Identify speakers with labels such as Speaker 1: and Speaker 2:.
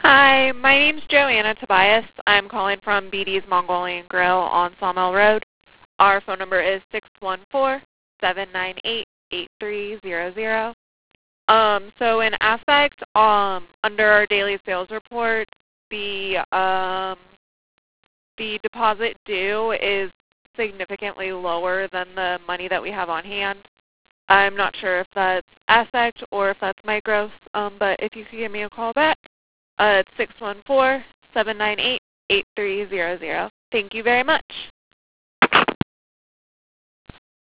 Speaker 1: Hi, my name's Joanna Tobias. I'm calling from BD's Mongolian Grill on Sawmill Road. Our phone number is 614-798-8300. So in Aspect, under our daily sales report, the deposit due is significantly lower than the money that we have on hand. I'm not sure if that's Aspect or if that's Micros, but if you could give me a call back, it's 614-798-8300. Thank you very much.